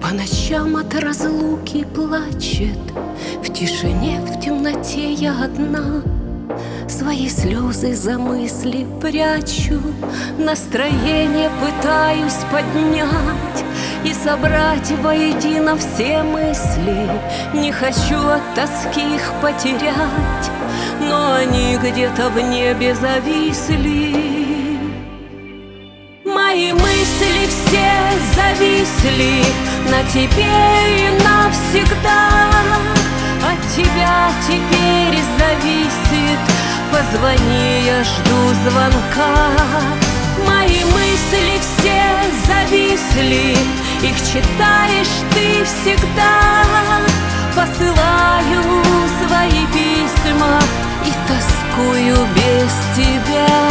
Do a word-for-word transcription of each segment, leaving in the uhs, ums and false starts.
По ночам от разлуки плачет, в тишине, в темноте я одна. Свои слезы за мысли прячу, настроение пытаюсь поднять и собрать воедино все мысли. Не хочу от тоски их потерять, но они где-то в небе зависли. Мои мысли все зависли на тебе и навсегда. От тебя теперь зависит, позвони, я жду звонка. Мои мысли все зависли, их читаешь ты всегда. Посылаю свои письма и тоскую без тебя.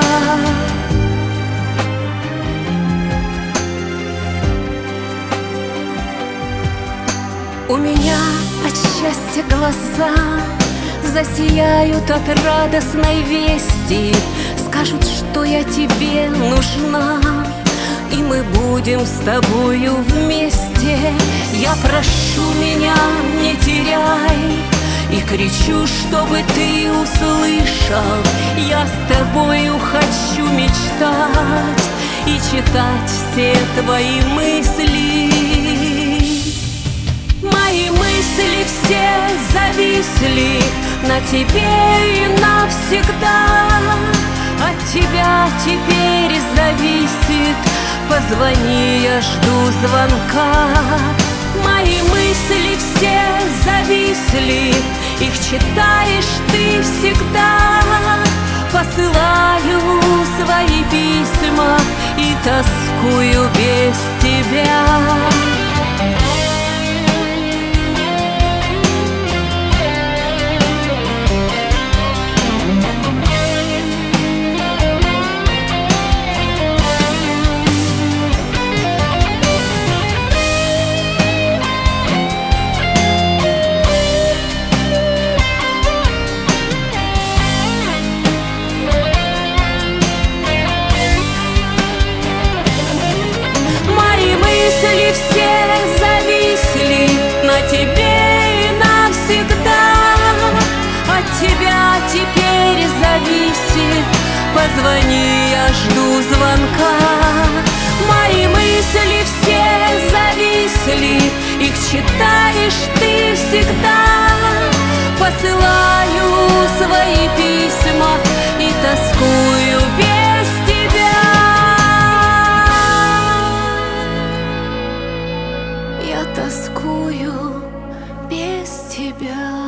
У меня от счастья глаза засияют от радостной вести. Скажут, что я тебе нужна, и мы будем с тобою вместе. Я прошу, меня не теряй, и кричу, чтобы ты услышал. Я с тобою хочу мечтать и читать все твои мысли. Мои мысли все зависли на тебе и навсегда. От тебя теперь зависит, позвони, я жду звонка. Мои мысли все зависли, их читаешь ты всегда. Посылаю свои письма и тоскую без тебя. Мысли все зависли на тебе и навсегда. От тебя теперь зависит, позвони, я жду звонка. Мои мысли все зависли, их читаешь ты всегда. Посылаю свои письма и тоскую без тебя. Я тоскую без тебя.